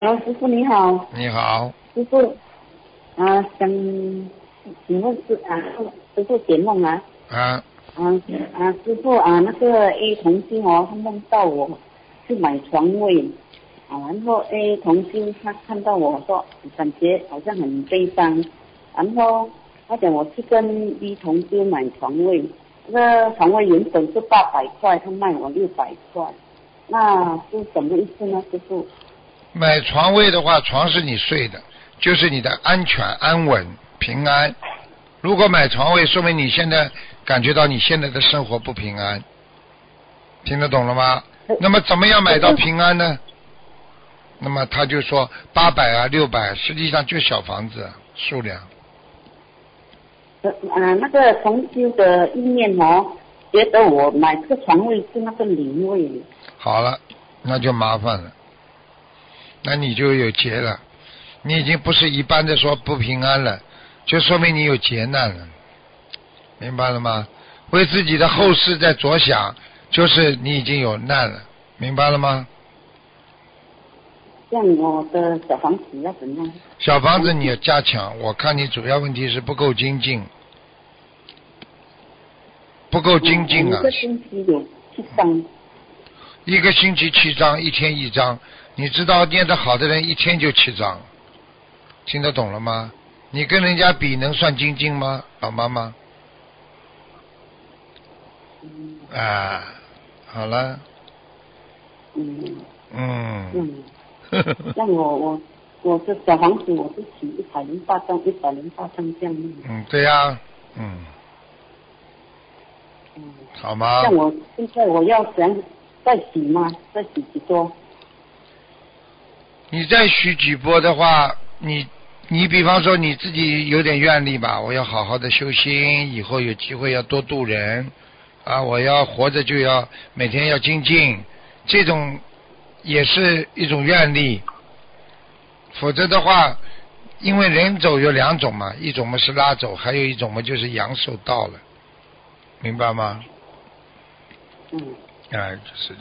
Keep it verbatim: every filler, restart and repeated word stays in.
啊，师傅你好。 你好。 师傅，啊，想请问师啊，师傅解梦啊。 啊。 啊啊，师傅啊，那个 A 同性哦，他梦到我去买床位，啊，然后 A 同性他看到我说，感觉好像很悲伤，然后他讲我去跟 B 同性买床位，那个床位原本是八百块，他卖我六百块，那是什么意思呢，师傅？ 买床位的话，床是你睡的，就是你的安全、安稳、平安。如果买床位，说明你现在感觉到你现在的生活不平安，听得懂了吗？那么怎么样买到平安呢？那么他就说八百啊、六百，实际上就小房子数量。 呃啊，那个同修的意念哦，觉得我买这个床位是那个灵位。 好了，那就麻烦了，那你就有劫了，你已经不是一般的说不平安了，就说明你有劫难了，明白了吗？为自己的后事在着想，就是你已经有难了，明白了吗？ 像我的小房子要怎样？ 小房子你要加强，我看你主要问题是不够精进，不够精进啊。 嗯、一个星期有七张。 一个星期七张，一天一张。你知道念得好的人一天就七张，听得懂了吗？你跟人家比能算精进吗，老妈妈？ 嗯、 啊，好了。 嗯。 嗯。 嗯。像我我我的小房子我是起一百零八张，一百零八张这样。 嗯，对呀、啊。嗯。 嗯。 好吗？ 像我现在我要想再洗吗？再洗几多？ 你再许几波的话，你你比方说你自己有点愿力吧，我要好好的修心，以后有机会要多度人啊，我要活着就要每天要精进，这种也是一种愿力。否则的话，因为人走有两种嘛，一种嘛是拉走，还有一种嘛就是阳寿到了，明白吗？ 嗯。 哎，就是